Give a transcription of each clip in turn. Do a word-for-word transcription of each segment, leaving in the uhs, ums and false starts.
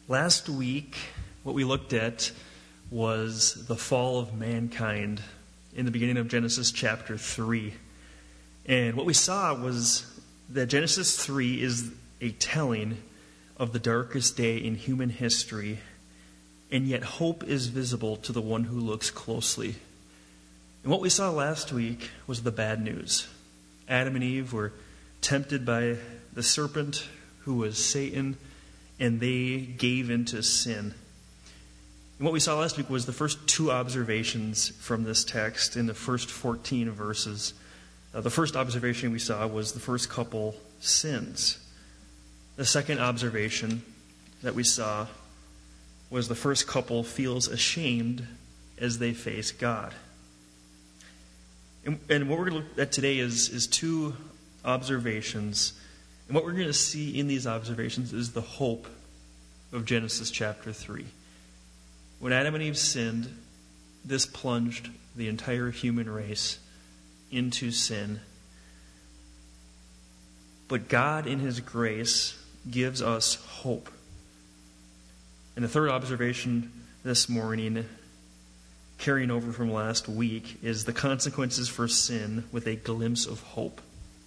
Last week, what we looked at was the fall of mankind in the beginning of Genesis chapter three. And what we saw was that Genesis three is a telling of the darkest day in human history, and yet hope is visible to the one who looks closely. And what we saw last week was the bad news. Adam and Eve were tempted by the serpent, who was Satan, and they gave into sin. And what we saw last week was the first two observations from this text in the first fourteen verses. Uh, the first observation we saw was the first couple sins. The second observation that we saw was the first couple feels ashamed as they face God. And, and what we're going to look at today is, is two observations. And what we're going to see in these observations is the hope of Genesis chapter three. When Adam and Eve sinned, this plunged the entire human race into sin. But God, in His grace, gives us hope. And the third observation this morning, carrying over from last week, is the consequences for sin with a glimpse of hope.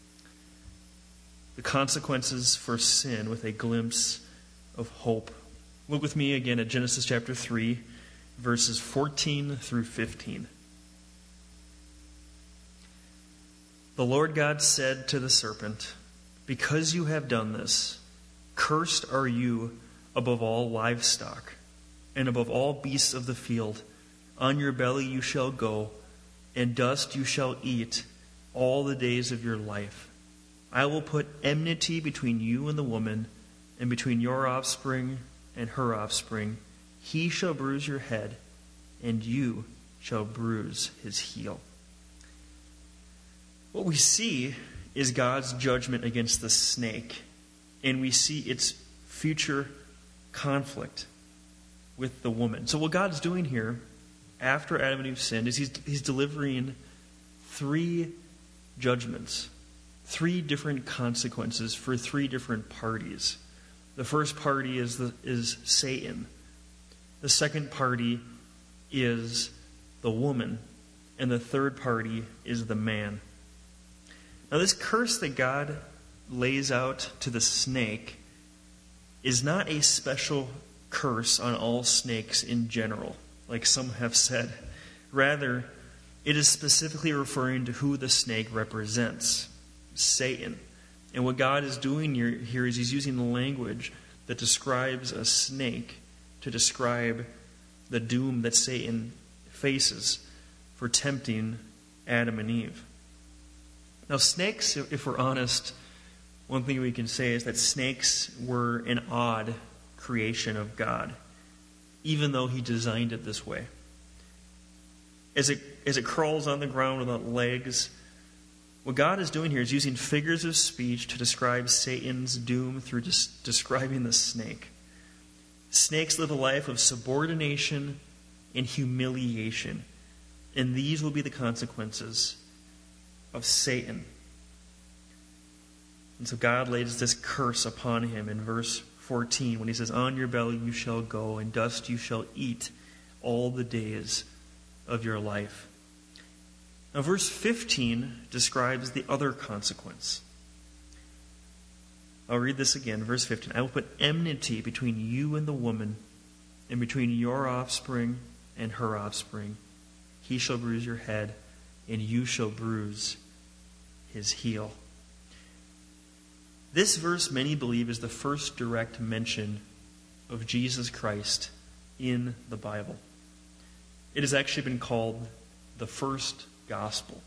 The consequences for sin with a glimpse of hope. Look with me again at Genesis chapter three, verses fourteen through fifteen. The Lord God said to the serpent, "Because you have done this, cursed are you above all livestock, and above all beasts of the field. On your belly you shall go, and dust you shall eat all the days of your life. I will put enmity between you and the woman, and between your offspring and her offspring. He shall bruise your head, and you shall bruise his heel." What we see is God's judgment against the snake, and we see its future conflict with the woman. So what God's doing here, after Adam and Eve sinned, is he's, he's delivering three judgments, three different consequences for three different parties. The first party is the, is Satan. The second party is the woman. And the third party is the man. Now, this curse that God lays out to the snake is not a special curse on all snakes in general, like some have said. Rather, it is specifically referring to who the snake represents, Satan. And what God is doing here, here is He's using the language that describes a snake to describe the doom that Satan faces for tempting Adam and Eve. Now, snakes, if we're honest, one thing we can say is that snakes were an odd creation of God, even though He designed it this way. As it, as it crawls on the ground without legs, what God is doing here is using figures of speech to describe Satan's doom through des- describing the snake. Snakes live a life of subordination and humiliation, and these will be the consequences of Satan. And so God lays this curse upon him in verse fourteen when He says, "On your belly you shall go, and dust you shall eat all the days of your life." Now, verse fifteen describes the other consequence. I'll read this again. Verse fifteen. "I will put enmity between you and the woman, and between your offspring and her offspring. He shall bruise your head, and you shall bruise his heel." This verse, many believe, is the first direct mention of Jesus Christ in the Bible. It has actually been called the first gospel.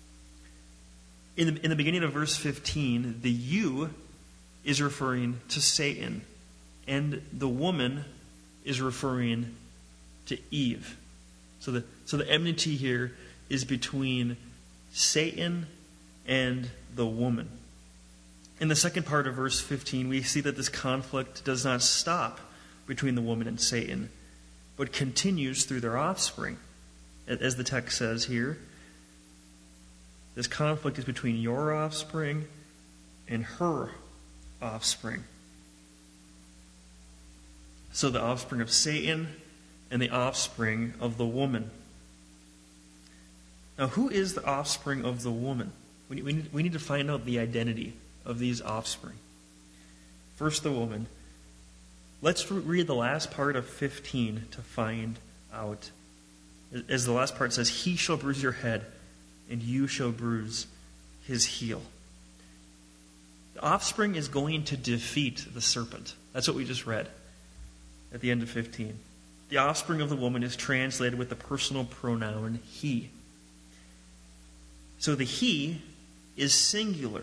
In the, in the beginning of verse fifteen, the "you" is referring to Satan, and the woman is referring to Eve. So the, so the enmity here is between Satan and the woman. In the second part of verse fifteen, we see that this conflict does not stop between the woman and Satan, but continues through their offspring. As the text says here, this conflict is between your offspring and her offspring. So the offspring of Satan and the offspring of the woman. Now, who is the offspring of the woman? We need, we need, we need to find out the identity of these offspring. First, the woman. Let's read the last part of fifteen to find out. As the last part says, he shall bruise your head, and you shall bruise his heel. The offspring is going to defeat the serpent. That's what we just read at the end of fifteen. The offspring of the woman is translated with the personal pronoun he. So the he is singular,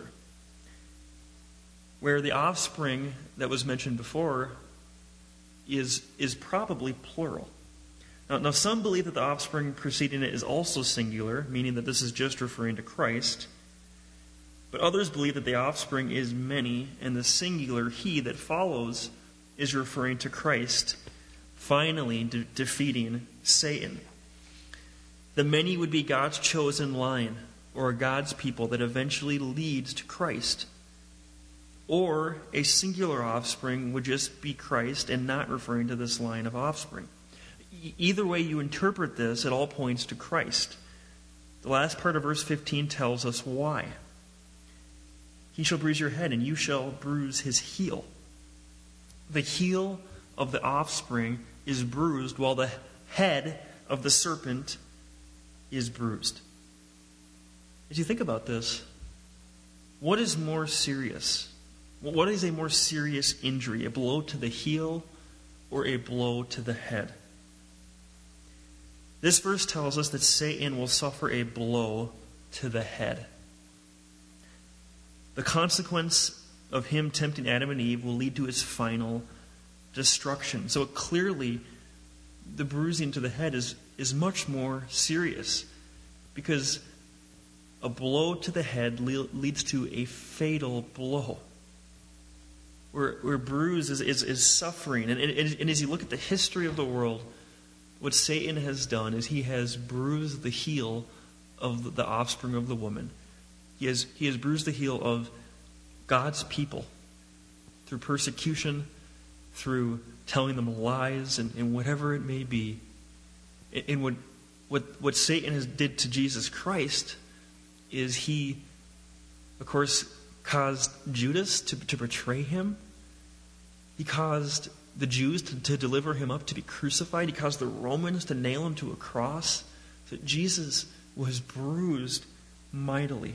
where the offspring that was mentioned before is, is probably plural. Now, now, some believe that the offspring preceding it is also singular, meaning that this is just referring to Christ. But others believe that the offspring is many, and the singular he that follows is referring to Christ, finally de- defeating Satan. The many would be God's chosen line, or God's people that eventually leads to Christ. Or a singular offspring would just be Christ and not referring to this line of offspring. Either way you interpret this, it all points to Christ. The last part of verse fifteen tells us why. He shall bruise your head, and you shall bruise his heel. The heel of the offspring is bruised, while the head of the serpent is bruised. As you think about this, what is more serious? What is a more serious injury? A blow to the heel or a blow to the head? This verse tells us that Satan will suffer a blow to the head. The consequence of him tempting Adam and Eve will lead to his final destruction. So clearly, the bruising to the head is, is much more serious, because a blow to the head le- leads to a fatal blow. Where, where bruise is, is, is suffering. And, and, and as you look at the history of the world, what Satan has done is he has bruised the heel of the offspring of the woman. He has, he has bruised the heel of God's people through persecution, through telling them lies, and, and whatever it may be. And what, what, what Satan has did to Jesus Christ is he, of course, caused Judas to, to betray him. He caused the Jews to, to deliver him up to be crucified. He caused the Romans to nail him to a cross. So Jesus was bruised mightily.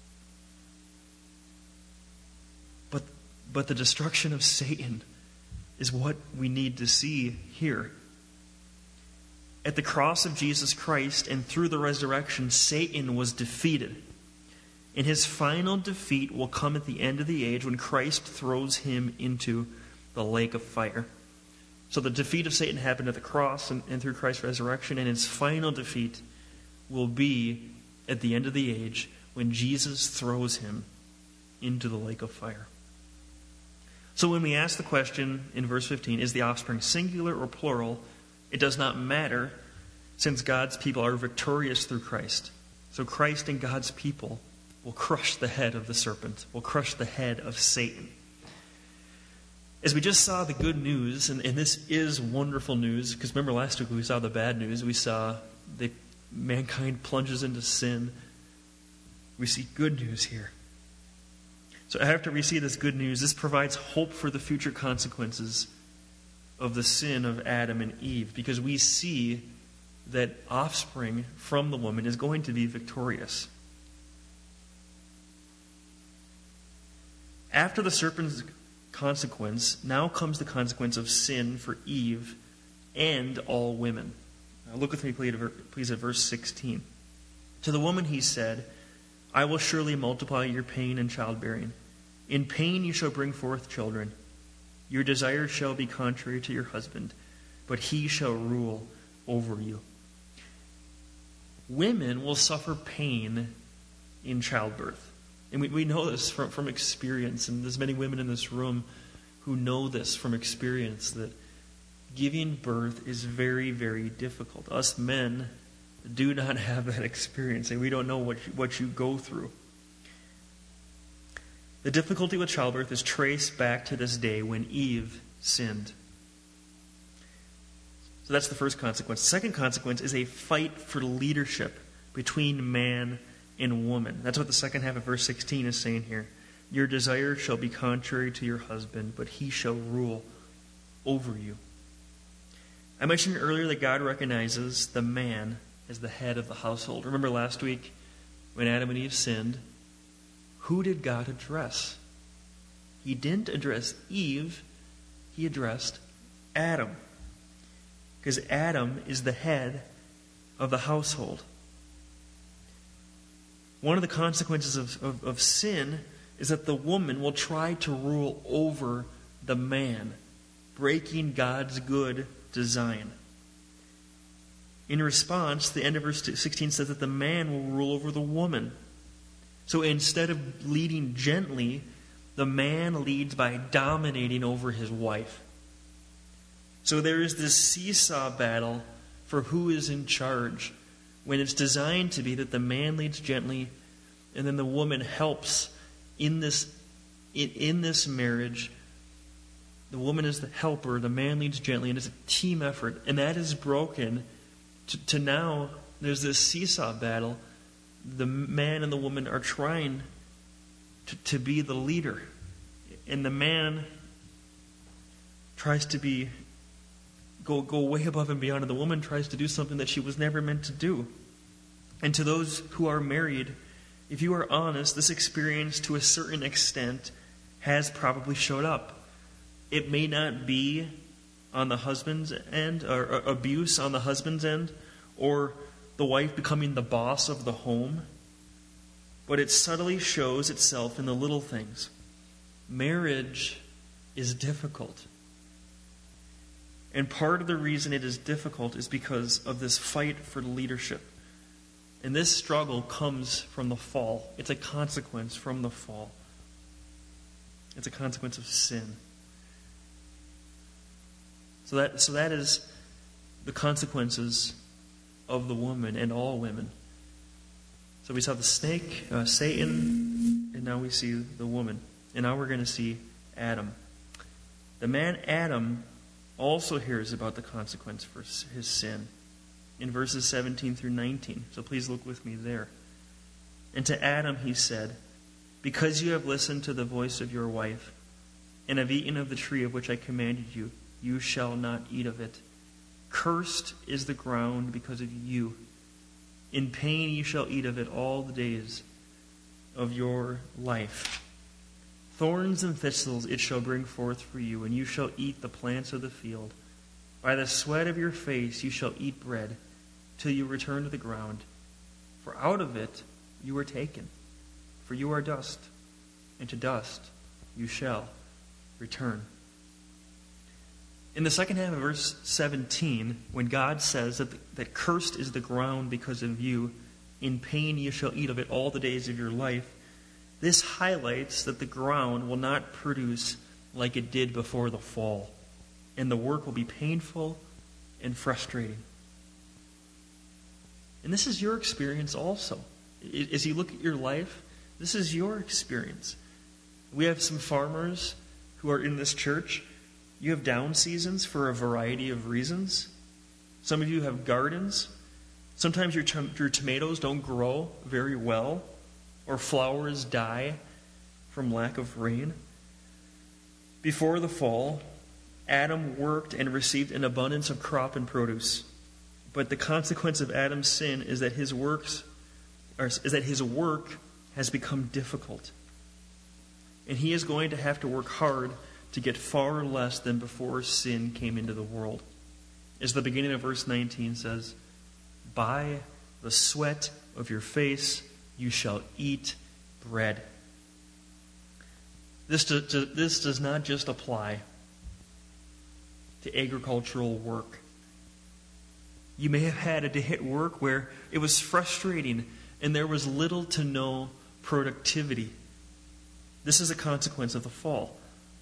But, but the destruction of Satan is what we need to see here. At the cross of Jesus Christ and through the resurrection, Satan was defeated. And his final defeat will come at the end of the age when Christ throws him into the lake of fire. So the defeat of Satan happened at the cross and, and through Christ's resurrection, and his final defeat will be at the end of the age when Jesus throws him into the lake of fire. So when we ask the question in verse fifteen, is the offspring singular or plural? It does not matter, since God's people are victorious through Christ. So Christ and God's people will crush the head of the serpent, will crush the head of Satan. As we just saw the good news, and, and this is wonderful news, because remember last week we saw the bad news. We saw that mankind plunges into sin. We see good news here. So after we see this good news, this provides hope for the future consequences of the sin of Adam and Eve, because we see that offspring from the woman is going to be victorious. After the serpent's consequence, now comes the consequence of sin for Eve and all women. Now look with me, please, at verse sixteen. To the woman he said, I will surely multiply your pain and childbearing. In pain you shall bring forth children. Your desire shall be contrary to your husband, but he shall rule over you. Women will suffer pain in childbirth. And we, we know this from, from experience, and there's many women in this room who know this from experience, that giving birth is very, very difficult. Us men do not have that experience, and we don't know what you, what you go through. The difficulty with childbirth is traced back to this day when Eve sinned. So that's the first consequence. The second consequence is a fight for leadership between man and woman. That's what the second half of verse sixteen is saying here. Your desire shall be contrary to your husband, but he shall rule over you. I mentioned earlier that God recognizes the man as the head of the household. Remember last week when Adam and Eve sinned, who did God address? He didn't address Eve, he addressed Adam. Because Adam is the head of the household. One of the consequences of, of, of sin is that the woman will try to rule over the man, breaking God's good design. In response, the end of verse sixteen says that the man will rule over the woman. So instead of leading gently, the man leads by dominating over his wife. So there is this seesaw battle for who is in charge, when it's designed to be that the man leads gently and then the woman helps in this in, in this marriage. The woman is the helper, the man leads gently, and it's a team effort. And that is broken to, to now there's this seesaw battle. The man and the woman are trying to, to be the leader. And the man tries to be Go, go way above and beyond, and the woman tries to do something that she was never meant to do. And to those who are married, if you are honest, this experience to a certain extent has probably showed up. It may not be on the husband's end, or, or abuse on the husband's end, or the wife becoming the boss of the home, but it subtly shows itself in the little things. Marriage is difficult. And part of the reason it is difficult is because of this fight for leadership. And this struggle comes from the fall. It's a consequence from the fall. It's a consequence of sin. So that, so that is the consequences of the woman and all women. So we saw the snake, uh, Satan, and now we see the woman. And now we're going to see Adam. The man Adam also hears about the consequence for his sin in verses seventeen through nineteen. So please look with me there. And to Adam he said, because you have listened to the voice of your wife, and have eaten of the tree of which I commanded you, you shall not eat of it. Cursed is the ground because of you. In pain you shall eat of it all the days of your life. Thorns and thistles it shall bring forth for you, and you shall eat the plants of the field. By the sweat of your face you shall eat bread, till you return to the ground. For out of it you were taken, for you are dust, and to dust you shall return. In the second half of verse seventeen, when God says that, the, that cursed is the ground because of you, in pain you shall eat of it all the days of your life, this highlights that the ground will not produce like it did before the fall. And the work will be painful and frustrating. And this is your experience also. As you look at your life, this is your experience. We have some farmers who are in this church. You have down seasons for a variety of reasons. Some of you have gardens. Sometimes your, tom- your tomatoes don't grow very well, or flowers die from lack of rain. Before the fall, Adam worked and received an abundance of crop and produce. But the consequence of Adam's sin is that his works or is that his work has become difficult. And he is going to have to work hard to get far less than before sin came into the world. As the beginning of verse nineteen says, by the sweat of your face you shall eat bread. This, do, to, this does not just apply to agricultural work. You may have had a day at work where it was frustrating and there was little to no productivity. This is a consequence of the fall.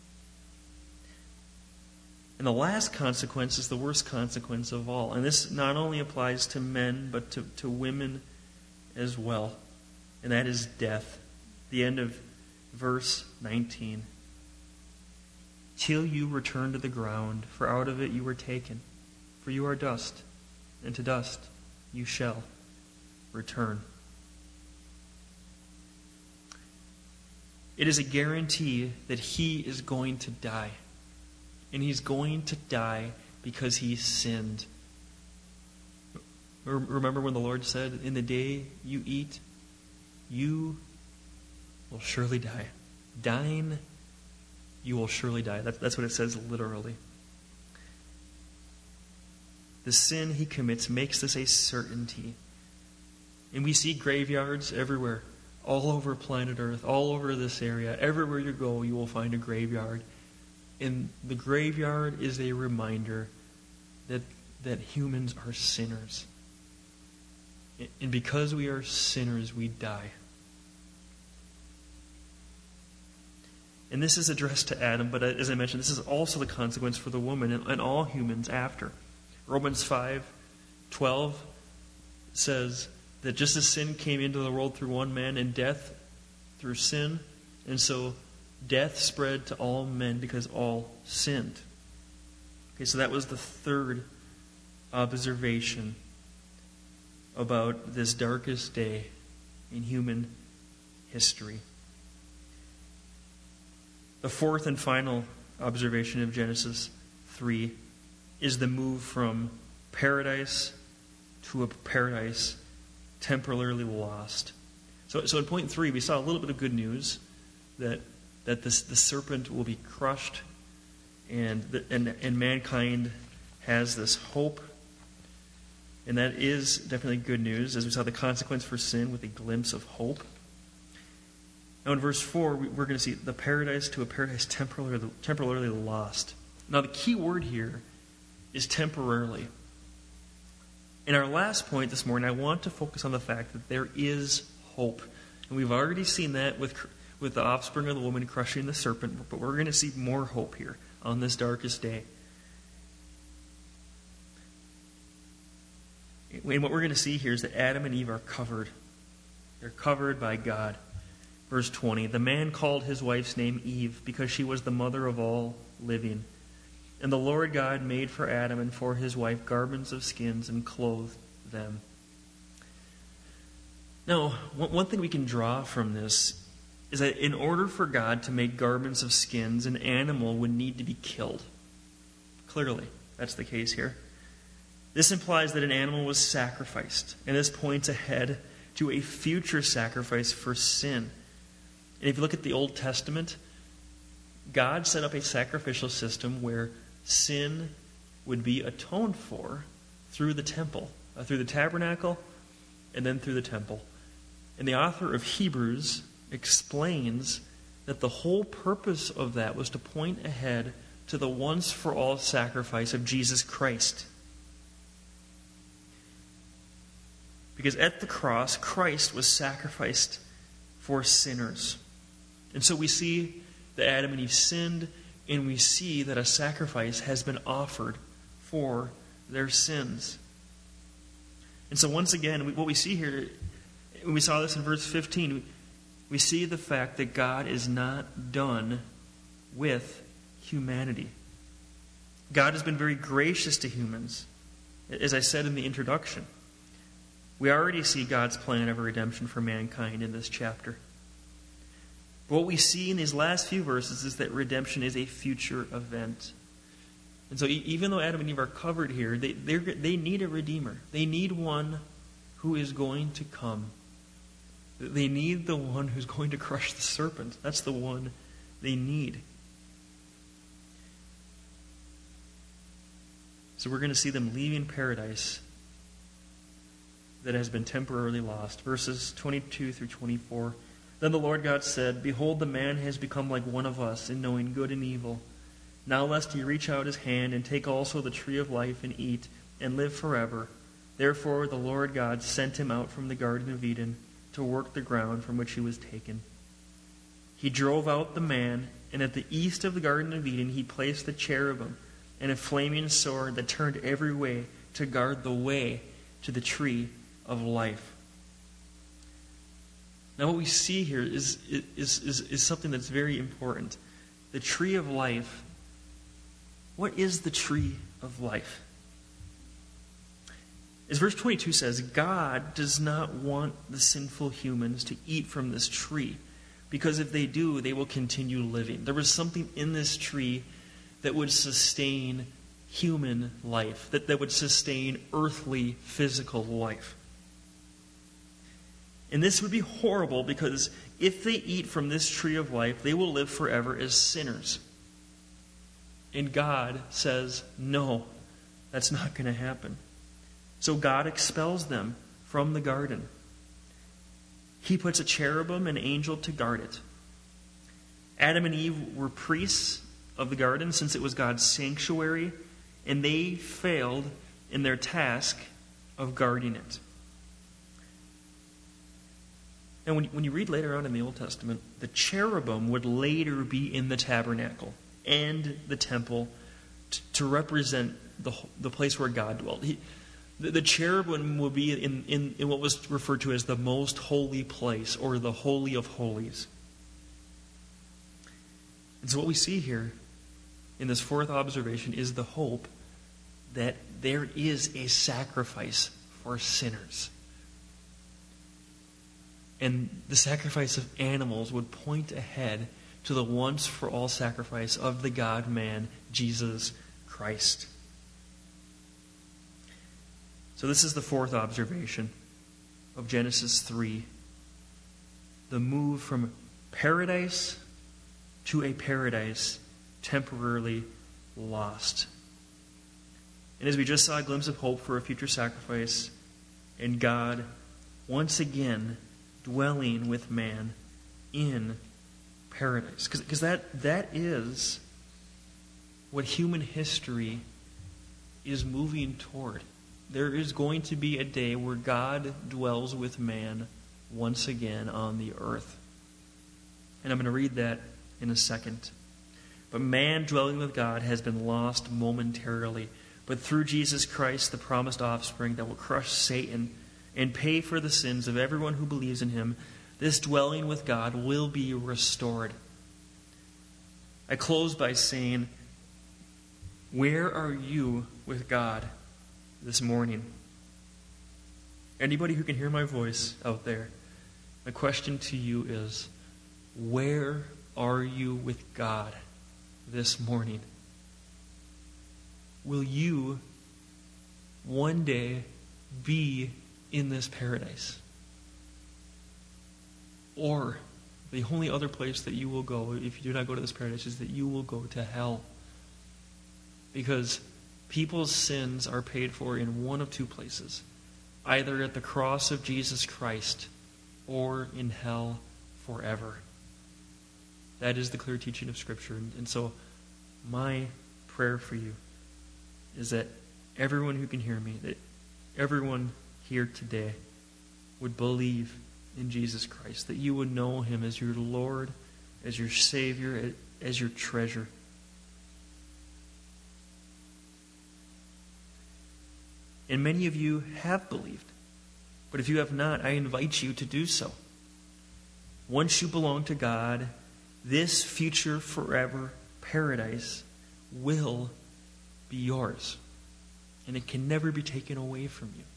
And the last consequence is the worst consequence of all. And this not only applies to men, but to, to women as well. And that is death. The end of verse nineteen. Till you return to the ground, for out of it you were taken. for you are dust, and to dust you shall return. It is a guarantee that he is going to die. And he's going to die because he sinned. Remember when the Lord said, in the day you eat, you will surely die. Dying, you will surely die. That, that's what it says literally. The sin he commits makes this a certainty. And we see graveyards everywhere, all over planet Earth, all over this area. Everywhere you go, you will find a graveyard. And the graveyard is a reminder that, that humans are sinners. And because we are sinners, we die. And this is addressed to Adam, but as I mentioned, this is also the consequence for the woman and, and all humans after. Romans five twelve says that just as sin came into the world through one man and death through sin, and so death spread to all men because all sinned. Okay, so that was the third observation about this darkest day in human history. The fourth and final observation of Genesis three is the move from paradise to a paradise temporarily lost. So, so in point three, we saw a little bit of good news that that this, the serpent will be crushed, and, the, and and mankind has this hope. And that is definitely good news, as we saw the consequence for sin with a glimpse of hope. Now in verse four, we're going to see the paradise to a paradise temporarily, temporarily lost. Now the key word here is temporarily. In our last point this morning, I want to focus on the fact that there is hope. And we've already seen that with, with the offspring of the woman crushing the serpent, but we're going to see more hope here on this darkest day. And what we're going to see here is that Adam and Eve are covered. They're covered by God. Verse twenty, the man called his wife's name Eve because she was the mother of all living. And the Lord God made for Adam and for his wife garments of skins and clothed them. Now, one thing we can draw from this is that in order for God to make garments of skins, an animal would need to be killed. Clearly, that's the case here. This implies that an animal was sacrificed, and this points ahead to a future sacrifice for sin. And if you look at the Old Testament, God set up a sacrificial system where sin would be atoned for through the temple, uh, through the tabernacle, and then through the temple. And the author of Hebrews explains that the whole purpose of that was to point ahead to the once-for-all sacrifice of Jesus Christ. Because at the cross, Christ was sacrificed for sinners. And so we see that Adam and Eve sinned, and we see that a sacrifice has been offered for their sins. And so once again, what we see here, we saw this in verse fifteen, we see the fact that God is not done with humanity. God has been very gracious to humans, as I said in the introduction. We already see God's plan of redemption for mankind in this chapter. But what we see in these last few verses is that redemption is a future event. And so even though Adam and Eve are covered here, they, they need a Redeemer. They need one who is going to come. They need the one who's going to crush the serpent. That's the one they need. So we're going to see them leaving paradise that has been temporarily lost. Verses twenty-two through twenty-four. Then the Lord God said, behold, the man has become like one of us in knowing good and evil. Now lest he reach out his hand and take also the tree of life and eat and live forever. Therefore the Lord God sent him out from the Garden of Eden to work the ground from which he was taken. He drove out the man, and at the east of the Garden of Eden he placed the cherubim and a flaming sword that turned every way to guard the way to the tree of life. Now what we see here is, is, is, is something that's very important. The tree of life. What is the tree of life? As verse twenty-two says, God does not want the sinful humans to eat from this tree, because if they do, they will continue living. There was something in this tree that would sustain human life, that, that would sustain earthly, physical life. And this would be horrible, because if they eat from this tree of life, they will live forever as sinners. And God says, no, that's not going to happen. So God expels them from the garden. He puts a cherubim, an angel, to guard it. Adam and Eve were priests of the garden since it was God's sanctuary, and they failed in their task of guarding it. And when, when you read later on in the Old Testament, the cherubim would later be in the tabernacle and the temple t- to represent the, the place where God dwelled. He, the, the cherubim would be in, in, in what was referred to as the most holy place, or the Holy of Holies. And so what we see here in this fourth observation is the hope that there is a sacrifice for sinners. And the sacrifice of animals would point ahead to the once-for-all sacrifice of the God-man, Jesus Christ. So this is the fourth observation of Genesis three. The move from paradise to a paradise temporarily lost. And as we just saw, a glimpse of hope for a future sacrifice, and God once again dwelling with man in paradise. Because that, that is what human history is moving toward. There is going to be a day where God dwells with man once again on the earth. And I'm going to read that in a second. But man dwelling with God has been lost momentarily. But through Jesus Christ, the promised offspring that will crush Satan and pay for the sins of everyone who believes in him, this dwelling with God will be restored. I close by saying, where are you with God this morning? Anybody who can hear my voice out there, my question to you is, where are you with God this morning? Will you one day be in this paradise? Or the only other place that you will go if you do not go to this paradise is that you will go to hell. Because people's sins are paid for in one of two places. Either at the cross of Jesus Christ or in hell forever. That is the clear teaching of Scripture. And so my prayer for you is that everyone who can hear me, that everyone here today would believe in Jesus Christ, that you would know him as your Lord, as your Savior, as your treasure. And many of you have believed. But if you have not, I invite you to do so. Once you belong to God, this future forever paradise will be yours. And it can never be taken away from you.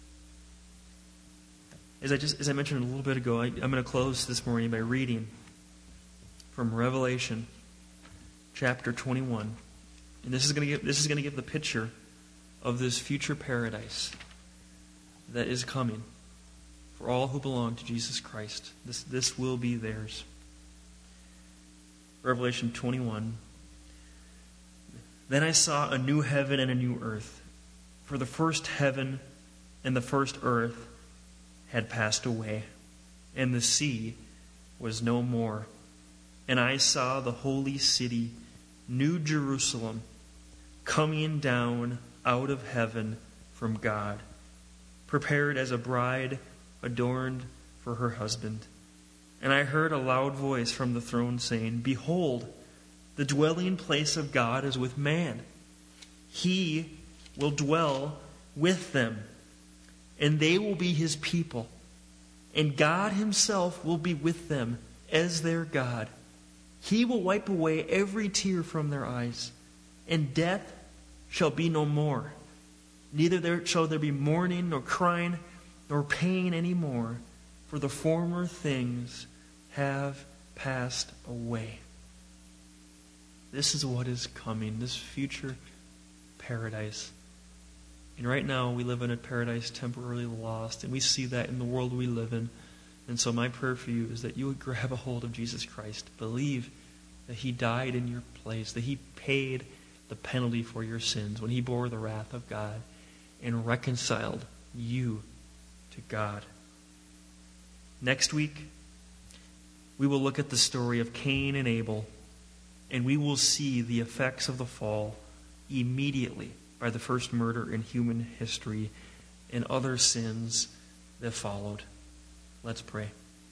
As I just as I mentioned a little bit ago, I, I'm going to close this morning by reading from Revelation chapter twenty-one. And this is going to give this is going to give the picture of this future paradise that is coming for all who belong to Jesus Christ. This this will be theirs. Revelation twenty-one. Then I saw a new heaven and a new earth, for the first heaven and the first earth had passed away, and the sea was no more. And I saw the holy city, New Jerusalem, coming down out of heaven from God, prepared as a bride adorned for her husband. And I heard a loud voice from the throne saying, Behold, the dwelling place of God is with man. He will dwell with them, and they will be his people. And God himself will be with them as their God. He will wipe away every tear from their eyes, and death shall be no more. Neither there shall there be mourning, nor crying, nor pain any more, for the former things have passed away. This is what is coming, this future paradise. And right now we live in a paradise temporarily lost, and we see that in the world we live in. And so my prayer for you is that you would grab a hold of Jesus Christ. Believe that he died in your place, that he paid the penalty for your sins when he bore the wrath of God and reconciled you to God. Next week, we will look at the story of Cain and Abel, and we will see the effects of the fall immediately by the first murder in human history and other sins that followed. Let's pray.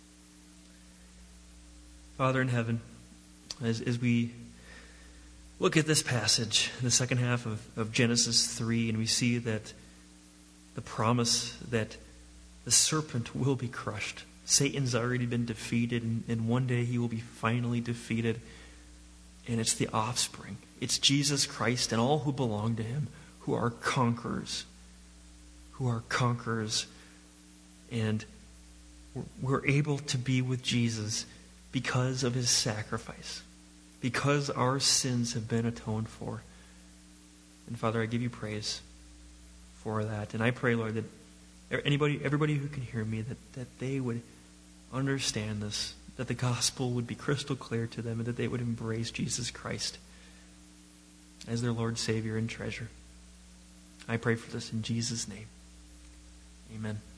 Father in heaven, as, as we look at this passage, the second half of, of Genesis three, and we see that the promise that the serpent will be crushed. Satan's already been defeated, and, and one day he will be finally defeated. And it's the offspring. It's Jesus Christ and all who belong to him who are conquerors. Who are conquerors. And we're able to be with Jesus because of his sacrifice. Because our sins have been atoned for. And Father, I give you praise for that. And I pray, Lord, that anybody, everybody who can hear me, that, that they would understand this, that the gospel would be crystal clear to them, and that they would embrace Jesus Christ as their Lord, Savior, and treasure. I pray for this in Jesus' name. Amen.